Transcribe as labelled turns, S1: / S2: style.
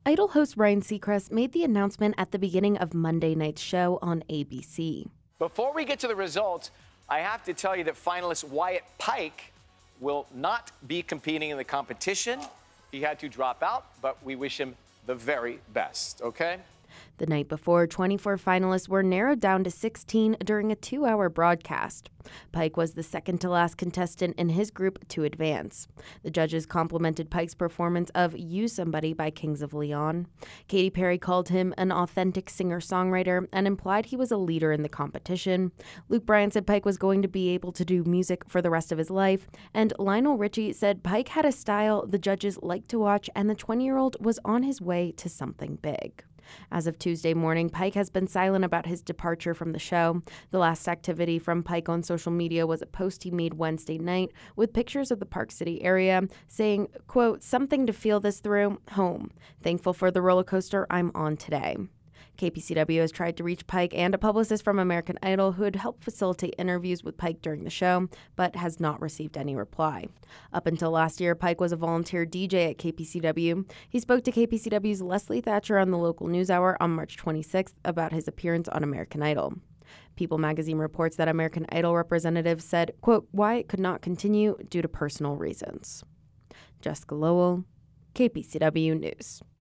S1: Idol host Ryan Seacrest made the announcement at the beginning of Monday night's show on ABC.
S2: Before we get to the results, I have to tell you that finalist Wyatt Pike will not be competing in the competition. He had to drop out, but we wish him the very best, okay?
S1: The night before, 24 finalists were narrowed down to 16 during a 2-hour broadcast. Pike was the second to last contestant in his group to advance. The judges complimented Pike's performance of You Somebody by Kings of Leon. Katy Perry called him an authentic singer-songwriter and implied he was a leader in the competition. Luke Bryan said Pike was going to be able to do music for the rest of his life. And Lionel Richie said Pike had a style the judges liked to watch, and the 20-year-old was on his way to something big. As of Tuesday morning, Pike has been silent about his departure from the show. The last activity from Pike on social media was a post he made Wednesday night with pictures of the Park City area saying, quote, "Something to feel this through, home. Thankful for the roller coaster I'm on today." KPCW has tried to reach Pike and a publicist from American Idol who had helped facilitate interviews with Pike during the show, but has not received any reply. Up until last year, Pike was a volunteer DJ at KPCW. He spoke to KPCW's Leslie Thatcher on the local NewsHour on March 26th about his appearance on American Idol. People magazine reports that American Idol representatives said, quote, Wyatt could not continue due to personal reasons. Jessica Lowell, KPCW News.